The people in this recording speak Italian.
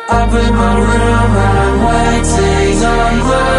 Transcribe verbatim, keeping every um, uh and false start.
I put my world around, waiting on the